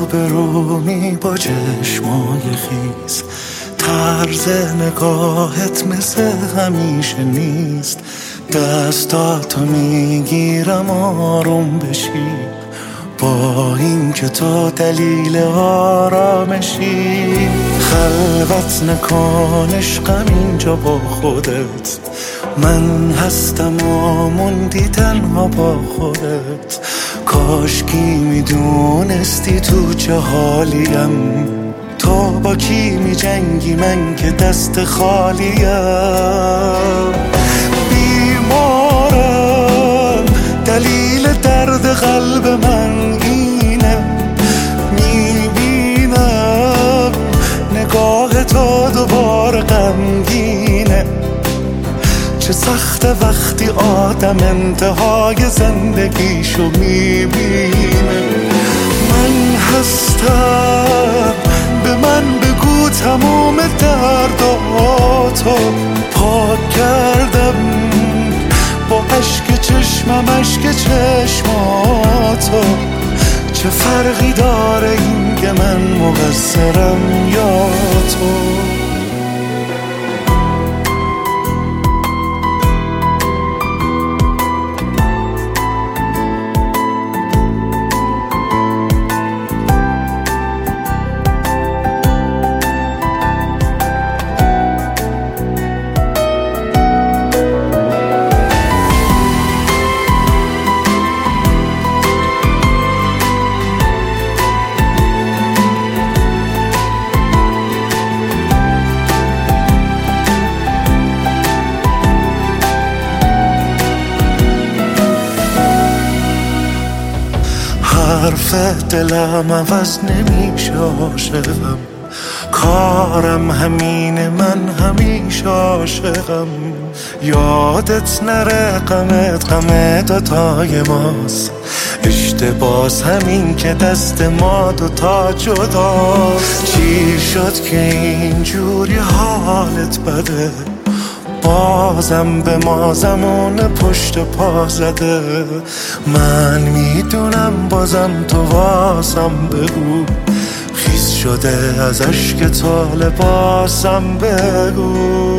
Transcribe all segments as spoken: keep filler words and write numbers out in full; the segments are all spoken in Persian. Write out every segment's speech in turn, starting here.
به رومی با چشمای خیز، طرز نگاهت مثل همیشه نیست. دستاتو میگیرم آروم بشی، با این که تو دلیل آرامشی. خلوت نکن عشقم اینجا با خودت، من هستم و موندی تنها با خودت. کاشکی میدونستی تو چه حالیم، تو با کی می جنگی من که دست خالیم. بیمارم دلیل درد قلب من اینه، میبینم نگاه تو دوباره غمگینه. چه سخته وقتی آدم انتهای زندگیشو میبینه. من هستم، به من بگو تموم درداتو. پاک کردم با عشق چشمم عشق چشماتو. چه فرقی داره این که من مقصرم یا تو؟ حرف دلم عوض نمیشه عاشقم، کارم همینه من همیشه عاشقم. یادت نره غمت غم دوتای ماست، اشتباس همین که دست ما دوتا جداست. چی شد که اینجوری حالت بده، بازم به ما زمان پشت پا زده. من میدونم بازم تو واسم بگو، خیس شده از اشک تو لباسم بگو.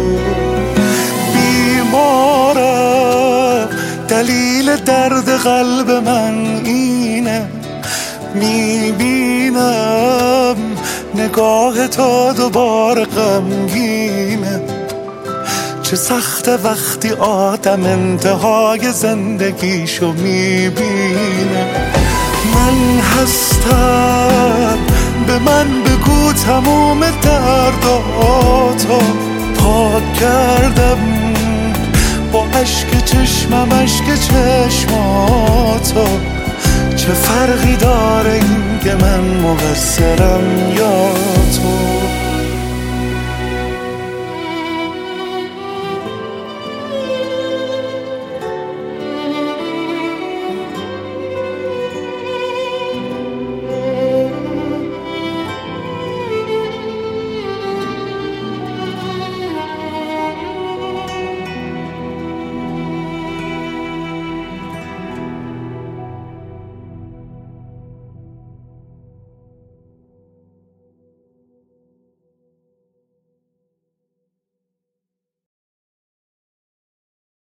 بیمارم دلیل درد قلب من اینه، میبینم نگاه تو دوباره غمگینه. چه سخته وقتی آدم انتهای زندگیشو میبینه. من هستم، به من بگو تموم درداتو. پاک کردم با عشق چشمم عشق چشماتو. چه فرقی داره این که من مقصرم یا تو؟